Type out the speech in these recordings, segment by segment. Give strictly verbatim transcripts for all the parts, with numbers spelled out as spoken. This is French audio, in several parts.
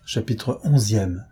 Chapitre onzième.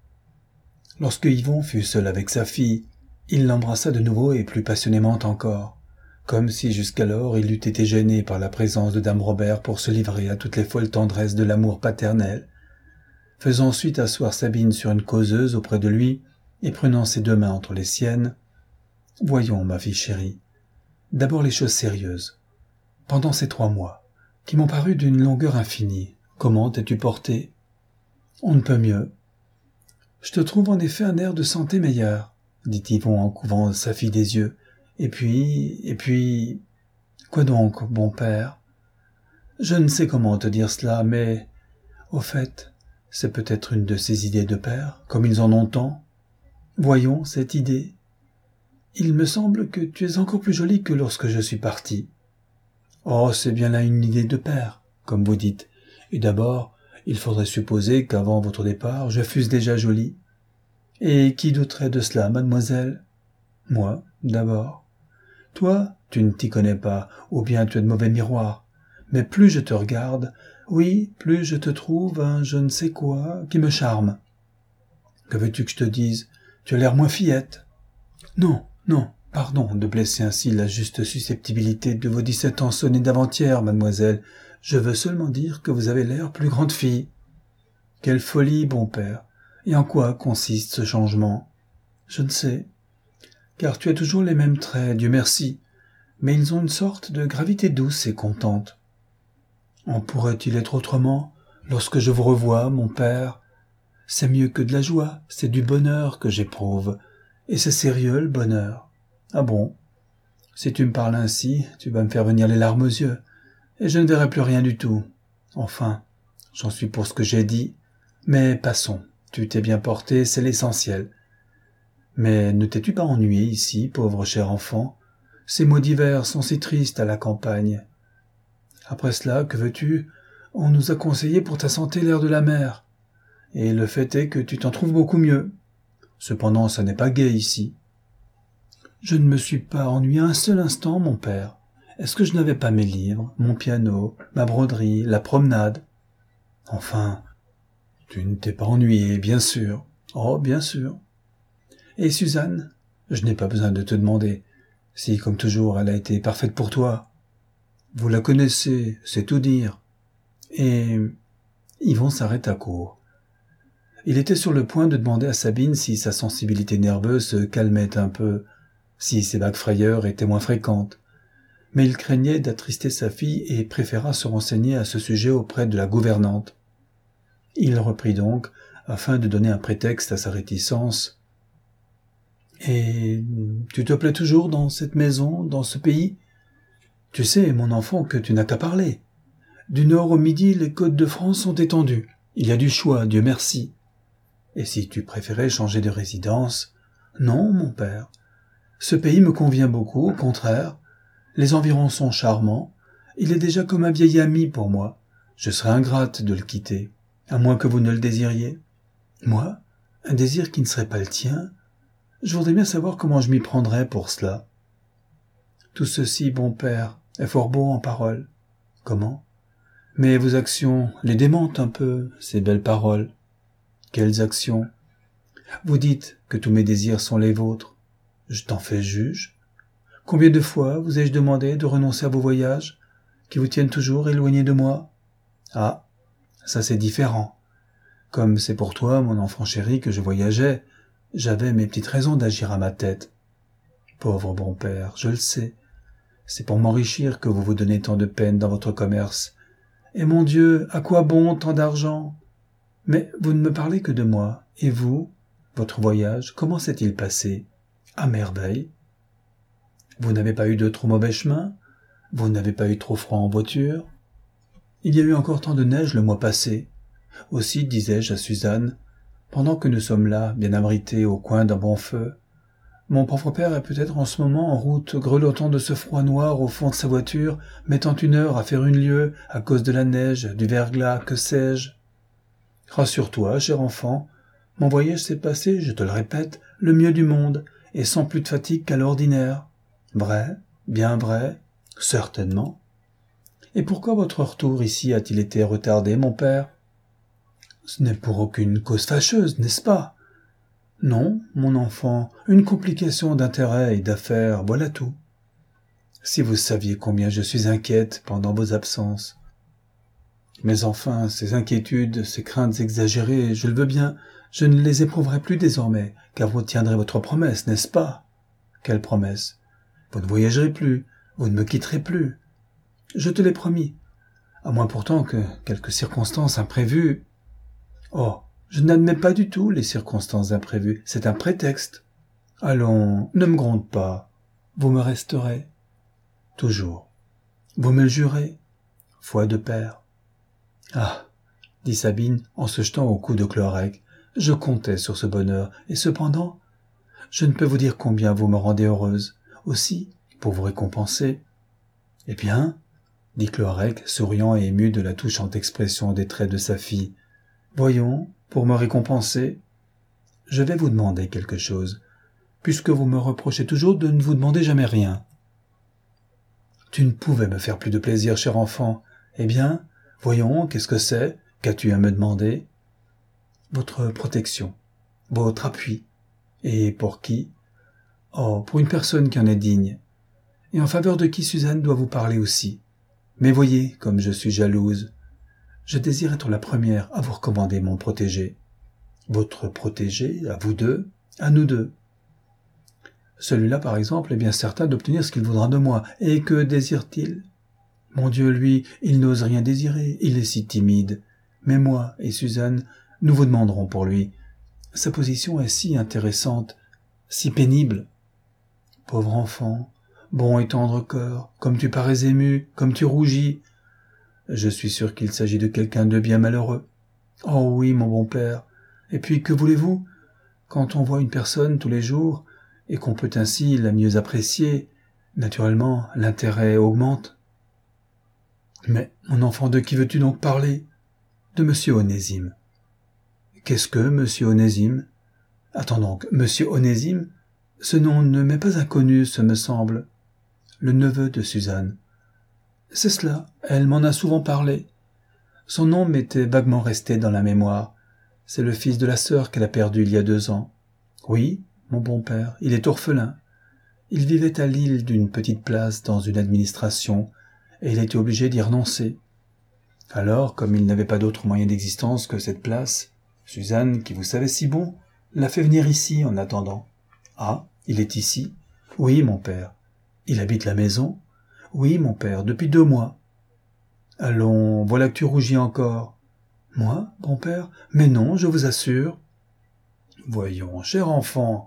Lorsque Yvon fut seul avec sa fille, il l'embrassa de nouveau et plus passionnément encore, comme si jusqu'alors il eût été gêné par la présence de dame Robert pour se livrer à toutes les folles tendresses de l'amour paternel. Faisant ensuite asseoir Sabine sur une causeuse auprès de lui et prenant ses deux mains entre les siennes, « Voyons, ma fille chérie, d'abord les choses sérieuses. Pendant ces trois mois, qui m'ont paru d'une longueur infinie, comment t'es-tu portée ? On ne peut mieux. Je te trouve en effet un air de santé meilleur, dit Yvon en couvant sa fille des yeux. Et puis, et puis... Quoi donc, bon père ? Je ne sais comment te dire cela, mais, au fait, c'est peut-être une de ces idées de père, comme ils en ont tant. Voyons cette idée. Il me semble que tu es encore plus jolie que lorsque je suis parti. Oh, c'est bien là une idée de père, comme vous dites. Et d'abord, il faudrait supposer qu'avant votre départ, je fusse déjà jolie. Et qui douterait de cela, mademoiselle ? Moi, d'abord. Toi, tu ne t'y connais pas, ou bien tu as de mauvais miroirs. Mais plus je te regarde, oui, plus je te trouve un je ne sais quoi qui me charme. Que veux-tu que je te dise ? Tu as l'air moins fillette. Non, non, pardon de blesser ainsi la juste susceptibilité de vos dix-sept ans sonnés d'avant-hier, mademoiselle. Je veux seulement dire que vous avez l'air plus grande fille. Quelle folie, bon père. Et en quoi consiste ce changement ? Je ne sais. Car tu as toujours les mêmes traits, Dieu merci. Mais ils ont une sorte de gravité douce et contente. En pourrait-il être autrement, lorsque je vous revois, mon père ? C'est mieux que de la joie, c'est du bonheur que j'éprouve. Et c'est sérieux, le bonheur. Ah bon ? Si tu me parles ainsi, tu vas me faire venir les larmes aux yeux. Et je ne verrai plus rien du tout. Enfin, j'en suis pour ce que j'ai dit. Mais passons, tu t'es bien porté, c'est l'essentiel. Mais ne t'es-tu pas ennuyé ici, pauvre cher enfant ? Ces mots d'hiver sont si tristes à la campagne. Après cela, que veux-tu ? On nous a conseillé pour ta santé l'air de la mer. Et le fait est que tu t'en trouves beaucoup mieux. Cependant, ça n'est pas gai ici. Je ne me suis pas ennuyé un seul instant, mon père. Est-ce que je n'avais pas mes livres, mon piano, ma broderie, la promenade ? Enfin, tu ne t'es pas ennuyé, bien sûr. Oh, bien sûr. Et Suzanne ? Je n'ai pas besoin de te demander. Si, comme toujours, elle a été parfaite pour toi. Vous la connaissez, c'est tout dire. Et Yvon s'arrêta court. Il était sur le point de demander à Sabine si sa sensibilité nerveuse se calmait un peu, si ses vagues frayeurs étaient moins fréquentes. Mais il craignait d'attrister sa fille et préféra se renseigner à ce sujet auprès de la gouvernante. Il reprit donc, afin de donner un prétexte à sa réticence. « Et tu te plais toujours dans cette maison, dans ce pays ? Tu sais, mon enfant, que tu n'as qu'à parler. Du nord au midi, les côtes de France sont étendues. Il y a du choix, Dieu merci. Et si tu préférais changer de résidence ? Non, mon père. Ce pays me convient beaucoup, au contraire. Les environs sont charmants. Il est déjà comme un vieil ami pour moi. Je serais ingrate de le quitter, à moins que vous ne le désiriez. Moi, un désir qui ne serait pas le tien ? Je voudrais bien savoir comment je m'y prendrais pour cela. Tout ceci, bon père, est fort beau en paroles. Comment ? Mais vos actions les démentent un peu, ces belles paroles. Quelles actions ? Vous dites que tous mes désirs sont les vôtres. Je t'en fais juge. Combien de fois vous ai-je demandé de renoncer à vos voyages, qui vous tiennent toujours éloignés de moi ? Ah, ça c'est différent. Comme c'est pour toi, mon enfant chéri, que je voyageais, j'avais mes petites raisons d'agir à ma tête. Pauvre bon père, je le sais. C'est pour m'enrichir que vous vous donnez tant de peine dans votre commerce. Et mon Dieu, à quoi bon tant d'argent ? Mais vous ne me parlez que de moi. Et vous, votre voyage, comment s'est-il passé ? À merveille. Vous n'avez pas eu de trop mauvais chemin ? Vous n'avez pas eu trop froid en voiture ? Il y a eu encore tant de neige le mois passé. Aussi, disais-je à Suzanne, pendant que nous sommes là, bien abrités au coin d'un bon feu, mon pauvre père est peut-être en ce moment en route, grelottant de ce froid noir au fond de sa voiture, mettant une heure à faire une lieue à cause de la neige, du verglas, que sais-je. Rassure-toi, cher enfant, mon voyage s'est passé, je te le répète, le mieux du monde, et sans plus de fatigue qu'à l'ordinaire. Vrai, bien vrai, certainement. Et pourquoi votre retour ici a-t-il été retardé, mon père ? Ce n'est pour aucune cause fâcheuse, n'est-ce pas? Non, mon enfant, une complication d'intérêt et d'affaires, voilà tout. Si vous saviez combien je suis inquiète pendant vos absences. Mais enfin, ces inquiétudes, ces craintes exagérées, je le veux bien, je ne les éprouverai plus désormais, car vous tiendrez votre promesse, n'est-ce pas? Quelle promesse? Vous ne voyagerez plus, vous ne me quitterez plus. Je te l'ai promis, à moins pourtant que quelques circonstances imprévues... Oh, je n'admets pas du tout les circonstances imprévues, c'est un prétexte. Allons, ne me gronde pas, vous me resterez. Toujours. Vous me le jurez, foi de père. Ah, dit Sabine en se jetant au cou de Cloarec, je comptais sur ce bonheur, et cependant, je ne peux vous dire combien vous me rendez heureuse. Aussi, pour vous récompenser. Eh bien, dit Cloarec, souriant et ému de la touchante expression des traits de sa fille, voyons, pour me récompenser, je vais vous demander quelque chose, puisque vous me reprochez toujours de ne vous demander jamais rien. Tu ne pouvais me faire plus de plaisir, cher enfant. Eh bien, voyons, qu'est-ce que c'est? Qu'as-tu à me demander? Votre protection, votre appui. Et pour qui? Oh, pour une personne qui en est digne, et en faveur de qui Suzanne doit vous parler aussi. Mais voyez, comme je suis jalouse, je désire être la première à vous recommander mon protégé. Votre protégé, à vous deux, à nous deux. Celui-là, par exemple, est bien certain d'obtenir ce qu'il voudra de moi. Et que désire-t-il? Mon Dieu, lui, il n'ose rien désirer, il est si timide. Mais moi et Suzanne, nous vous demanderons pour lui. Sa position est si intéressante, si pénible. Pauvre enfant, bon et tendre cœur, comme tu parais ému, comme tu rougis. Je suis sûr qu'il s'agit de quelqu'un de bien malheureux. Oh oui, mon bon père. Et puis, que voulez-vous? Quand on voit une personne tous les jours, et qu'on peut ainsi la mieux apprécier, naturellement, l'intérêt augmente. Mais, mon enfant, de qui veux-tu donc parler? De monsieur Onésime. Qu'est-ce que monsieur Onésime? Attends donc, monsieur Onésime? Ce nom ne m'est pas inconnu, ce me semble. Le neveu de Suzanne. C'est cela, elle m'en a souvent parlé. Son nom m'était vaguement resté dans la mémoire. C'est le fils de la sœur qu'elle a perdu il y a deux ans. Oui, mon bon père, il est orphelin. Il vivait à Lille d'une petite place dans une administration, et il a été obligé d'y renoncer. Alors, comme il n'avait pas d'autre moyen d'existence que cette place, Suzanne, qui vous savez si bon, l'a fait venir ici en attendant. Ah, il est ici? Oui, mon père. Il habite la maison? Oui, mon père, depuis deux mois. Allons, voilà que tu rougis encore. Moi, bon père? Mais non, je vous assure. Voyons, cher enfant,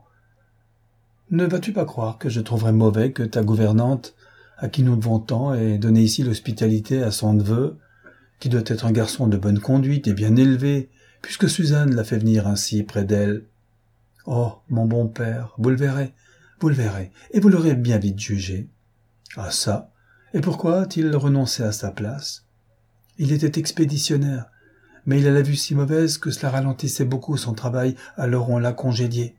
ne vas-tu pas croire que je trouverais mauvais que ta gouvernante, à qui nous devons tant, ait donné ici l'hospitalité à son neveu, qui doit être un garçon de bonne conduite et bien élevé, puisque Suzanne l'a fait venir ainsi près d'elle? Oh, mon bon père, vous le verrez, vous le verrez, et vous l'aurez bien vite jugé. Ah ça, et pourquoi a-t-il renoncé à sa place? Il était expéditionnaire, mais il a la vue si mauvaise que cela ralentissait beaucoup son travail, alors on l'a congédié.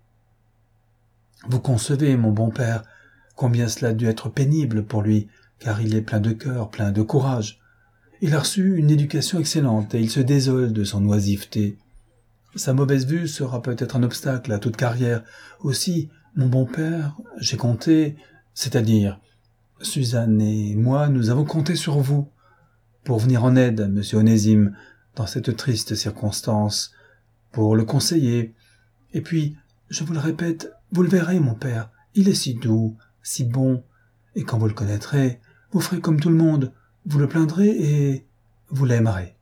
Vous concevez, mon bon père, combien cela a dû être pénible pour lui, car il est plein de cœur, plein de courage. Il a reçu une éducation excellente et il se désole de son oisiveté. Sa mauvaise vue sera peut-être un obstacle à toute carrière. Aussi, mon bon père, j'ai compté, c'est-à-dire, Suzanne et moi, nous avons compté sur vous, pour venir en aide à monsieur Onésime, dans cette triste circonstance, pour le conseiller. Et puis, je vous le répète, vous le verrez, mon père, il est si doux, si bon, et quand vous le connaîtrez, vous ferez comme tout le monde, vous le plaindrez et vous l'aimerez.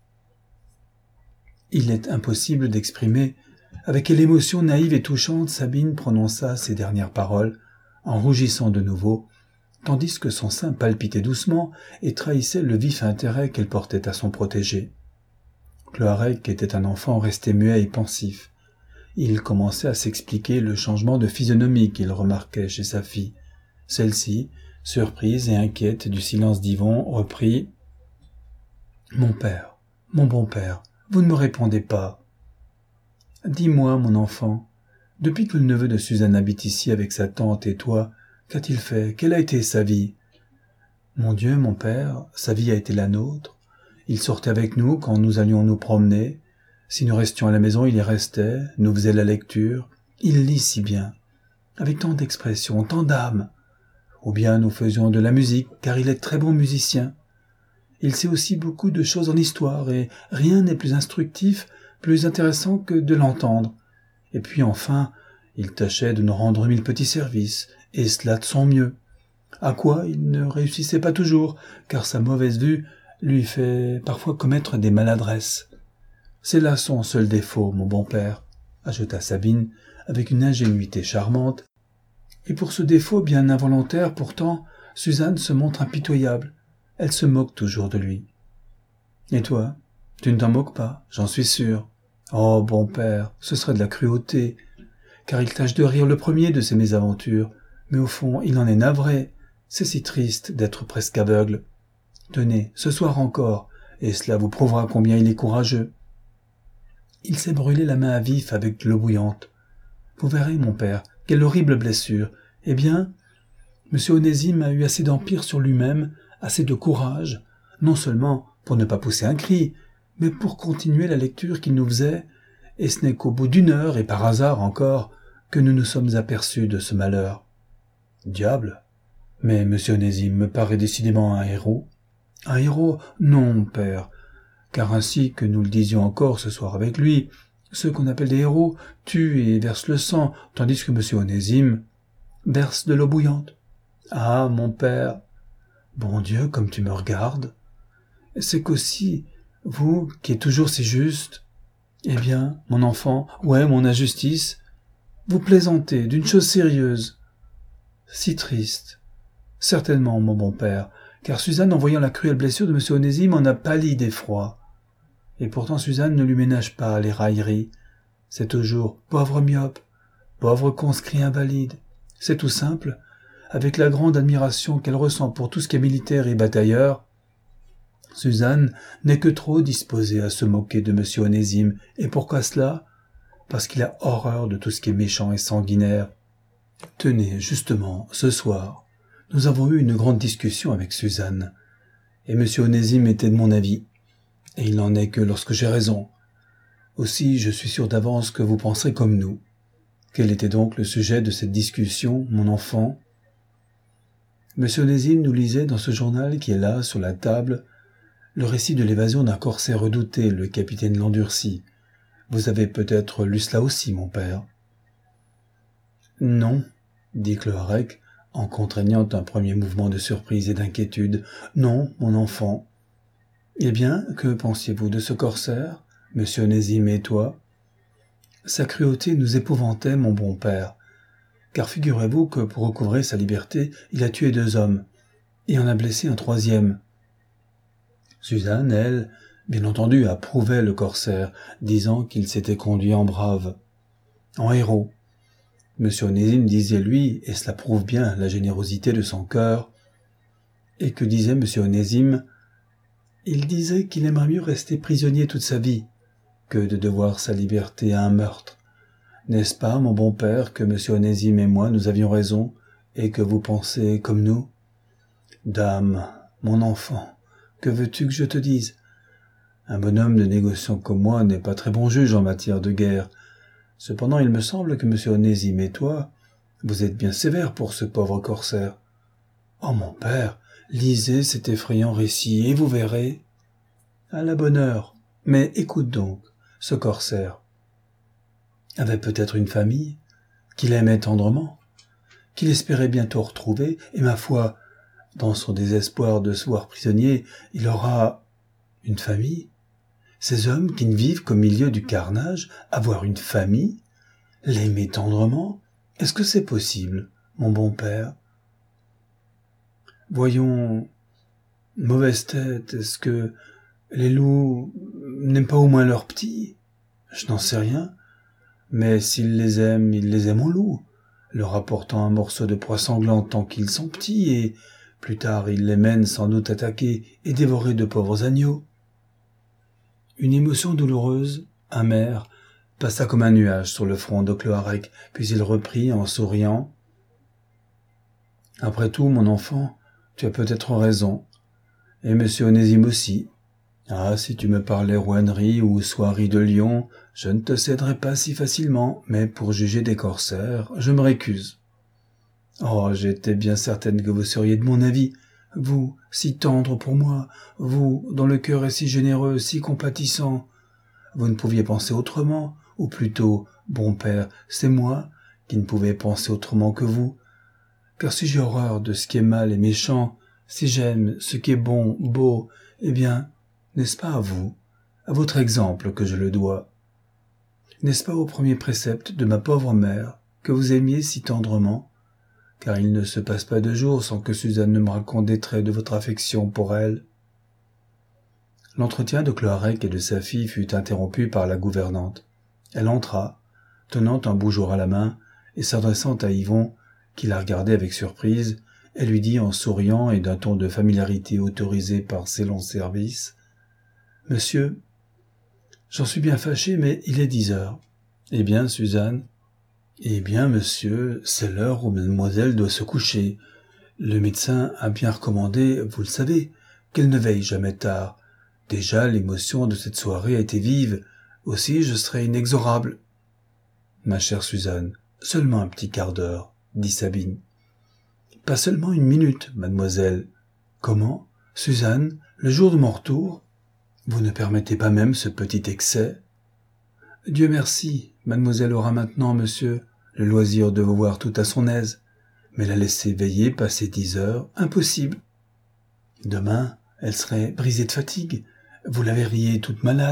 Il est impossible d'exprimer avec quelle émotion naïve et touchante Sabine prononça ces dernières paroles, en rougissant de nouveau, tandis que son sein palpitait doucement et trahissait le vif intérêt qu'elle portait à son protégé. Cloarec était un enfant resté muet et pensif. Il commençait à s'expliquer le changement de physionomie qu'il remarquait chez sa fille. Celle-ci, surprise et inquiète du silence d'Yvon, reprit « Mon père, mon bon père, vous ne me répondez pas. Dis-moi, mon enfant, depuis que le neveu de Suzanne habite ici avec sa tante et toi, qu'a-t-il fait? Quelle a été sa vie? Mon Dieu, mon père, sa vie a été la nôtre. Il sortait avec nous quand nous allions nous promener. Si nous restions à la maison, il y restait, nous faisait la lecture. Il lit si bien, avec tant d'expression, tant d'âme. Ou bien nous faisions de la musique, car il est très bon musicien. Il sait aussi beaucoup de choses en histoire, et rien n'est plus instructif, plus intéressant que de l'entendre. Et puis enfin, il tâchait de nous rendre mille petits services, et cela de son mieux. À quoi il ne réussissait pas toujours, car sa mauvaise vue lui fait parfois commettre des maladresses. C'est là son seul défaut, mon bon père, ajouta Sabine avec une ingénuité charmante. Et pour ce défaut bien involontaire pourtant, Suzanne se montre impitoyable. Elle se moque toujours de lui. Et toi, tu ne t'en moques pas, j'en suis sûr. Oh, bon père, ce serait de la cruauté, car il tâche de rire le premier de ses mésaventures, mais au fond, il en est navré. C'est si triste d'être presque aveugle. Tenez, ce soir encore, et cela vous prouvera combien il est courageux. Il s'est brûlé la main à vif avec de l'eau bouillante. Vous verrez, mon père, quelle horrible blessure. Eh bien, M. Onésime a eu assez d'empire sur lui-même, assez de courage, non seulement pour ne pas pousser un cri, mais pour continuer la lecture qu'il nous faisait, et ce n'est qu'au bout d'une heure, et par hasard encore, que nous nous sommes aperçus de ce malheur. Diable! Mais M. Onésime me paraît décidément un héros. Un héros? Non, père, car ainsi que nous le disions encore ce soir avec lui, ceux qu'on appelle des héros tuent et versent le sang, tandis que M. Onésime verse de l'eau bouillante. Ah, mon père, bon Dieu, comme tu me regardes, c'est qu'aussi, vous, qui êtes toujours si juste, eh bien, mon enfant, ouais, mon injustice, vous plaisantez d'une chose sérieuse, si triste. Certainement, mon bon père, car Suzanne, en voyant la cruelle blessure de M. Onésime, en a pâli d'effroi. Et pourtant Suzanne ne lui ménage pas les railleries. C'est toujours « pauvre myope, pauvre conscrit invalide ». C'est tout simple, avec la grande admiration qu'elle ressent pour tout ce qui est militaire et batailleur. Suzanne n'est que trop disposée à se moquer de M. Onésime. Et pourquoi cela? Parce qu'il a horreur de tout ce qui est méchant et sanguinaire. Tenez, justement, ce soir, nous avons eu une grande discussion avec Suzanne, et M. Onésime était de mon avis, et il n'en est que lorsque j'ai raison. Aussi, je suis sûr d'avance que vous penserez comme nous. Quel était donc le sujet de cette discussion, mon enfant? M. Onésime nous lisait dans ce journal qui est là, sur la table, le récit de l'évasion d'un corsaire redouté, le capitaine Landurcy. Vous avez peut-être lu cela aussi, mon père. Non, dit Cloarec, en contraignant un premier mouvement de surprise et d'inquiétude. Non, mon enfant. Eh bien, que pensiez-vous de ce corsaire, M. Onésime et toi? Sa cruauté nous épouvantait, mon bon père, car figurez-vous que pour recouvrer sa liberté, il a tué deux hommes, et en a blessé un troisième. Suzanne, elle, bien entendu, approuvait le corsaire, disant qu'il s'était conduit en brave, en héros. M. Onésime disait, lui, et cela prouve bien la générosité de son cœur, et que disait M. Onésime? Il disait qu'il aimerait mieux rester prisonnier toute sa vie que de devoir sa liberté à un meurtre. N'est-ce pas, mon bon père, que M. Onésime et moi, nous avions raison, et que vous pensez comme nous? Dame, mon enfant, que veux-tu que je te dise? Un bonhomme de négociant comme moi n'est pas très bon juge en matière de guerre. Cependant, il me semble que M. Onésime et toi, vous êtes bien sévères pour ce pauvre corsaire. Oh, mon père, lisez cet effrayant récit, et vous verrez. À la bonne heure. Mais écoute donc, ce corsaire avait peut-être une famille, qu'il aimait tendrement, qu'il espérait bientôt retrouver, et ma foi, dans son désespoir de se voir prisonnier, il aura une famille. Ces hommes qui ne vivent qu'au milieu du carnage, avoir une famille, l'aimer tendrement, est-ce que c'est possible, mon bon père? Voyons, mauvaise tête, est-ce que les loups n'aiment pas au moins leurs petits? Je n'en sais rien, mais s'ils les aiment, ils les aiment en loup, leur apportant un morceau de proie sanglante tant qu'ils sont petits, et plus tard ils les mènent sans doute attaquer et dévorer de pauvres agneaux. Une émotion douloureuse, amère, passa comme un nuage sur le front de Cloarec, puis il reprit en souriant. « Après tout, mon enfant, tu as peut-être raison, et M. Onésime aussi. Ah, si tu me parlais rouennerie ou soierie de Lyon, je ne te céderais pas si facilement, mais pour juger des corsaires, je me récuse. Oh, j'étais bien certaine que vous seriez de mon avis, vous, si tendre pour moi, vous, dont le cœur est si généreux, si compatissant. Vous ne pouviez penser autrement, ou plutôt, bon père, c'est moi qui ne pouvais penser autrement que vous. Car si j'ai horreur de ce qui est mal et méchant, si j'aime ce qui est bon, beau, eh bien, n'est-ce pas à vous, à votre exemple que je le dois? N'est-ce pas au premier précepte de ma pauvre mère, que vous aimiez si tendrement? Car il ne se passe pas de jour sans que Suzanne ne me raconte des traits de votre affection pour elle. L'entretien de Cloarec et de sa fille fut interrompu par la gouvernante. Elle entra, tenant un bougeoir à la main, et s'adressant à Yvon, qui la regardait avec surprise, elle lui dit en souriant et d'un ton de familiarité autorisé par ses longs services: « Monsieur, j'en suis bien fâché, mais il est dix heures. »« Eh bien, Suzanne ?»« Eh bien, monsieur, c'est l'heure où mademoiselle doit se coucher. Le médecin a bien recommandé, vous le savez, qu'elle ne veille jamais tard. Déjà, l'émotion de cette soirée a été vive. Aussi, je serai inexorable. »« Ma chère Suzanne, seulement un petit quart d'heure, » dit Sabine. « Pas seulement une minute, mademoiselle. »« Comment, Suzanne, le jour de mon retour? Vous ne permettez pas même ce petit excès? »« Dieu merci, mademoiselle aura maintenant, monsieur, le loisir de vous voir tout à son aise. Mais la laisser veiller passer dix heures, impossible. Demain, elle serait brisée de fatigue. Vous la verriez toute malade. »«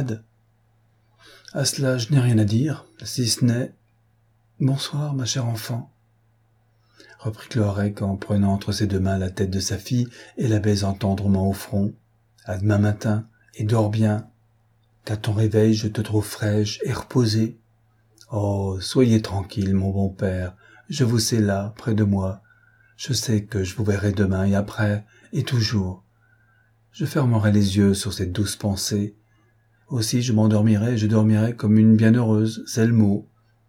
À cela, je n'ai rien à dire, si ce n'est... »« Bonsoir, ma chère enfant. » reprit Cloarec en prenant entre ses deux mains la tête de sa fille et la baisant tendrement au front. « À demain matin, et dors bien. Qu'à ton réveil, je te trouve fraîche et reposée. Oh, soyez tranquille, mon bon père, je vous sais là, près de moi. Je sais que je vous verrai demain et après, et toujours. Je fermerai les yeux sur cette douce pensée. Aussi je m'endormirai et je dormirai comme une bienheureuse, c'est le mot.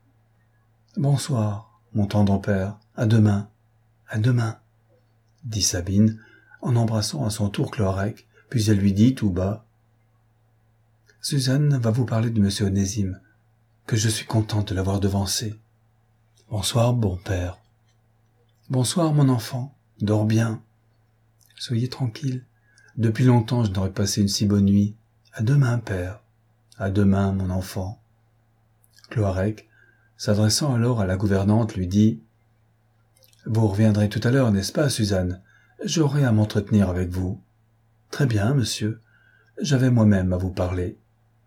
Bonsoir, mon tendre père, à demain, à demain, dit Sabine, en embrassant à son tour Cloarec, puis elle lui dit tout bas: Suzanne va vous parler de monsieur Onésime, que je suis contente de l'avoir devancé. Bonsoir, bon père. Bonsoir, mon enfant, dors bien. Soyez tranquille, depuis longtemps je n'aurais passé une si bonne nuit. À demain, père. À demain, mon enfant. Cloarec, s'adressant alors à la gouvernante, lui dit: Vous reviendrez tout à l'heure, n'est-ce pas, Suzanne? J'aurai à m'entretenir avec vous. Très bien, monsieur. J'avais moi-même à vous parler.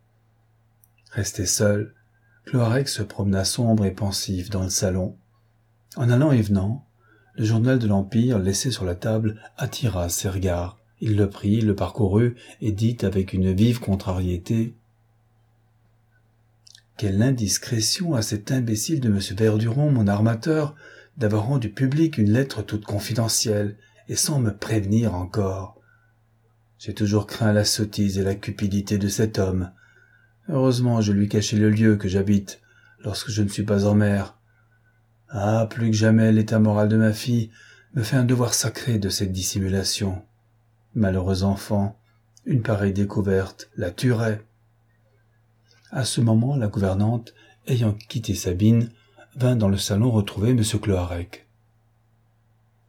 Resté seul, Cloarec se promena sombre et pensif dans le salon. En allant et venant, le journal de l'Empire laissé sur la table attira ses regards. Il le prit, le parcourut et dit avec une vive contrariété: « Quelle indiscrétion à cet imbécile de M. Verduron, mon armateur, d'avoir rendu publique une lettre toute confidentielle, et sans me prévenir encore. J'ai toujours craint la sottise et la cupidité de cet homme. Heureusement, je lui cachai le lieu que j'habite, lorsque je ne suis pas en mer. Ah, plus que jamais, l'état moral de ma fille me fait un devoir sacré de cette dissimulation. Malheureux enfant, une pareille découverte la tuerait. » À ce moment, la gouvernante, ayant quitté Sabine, vint dans le salon retrouver M. Cloarec.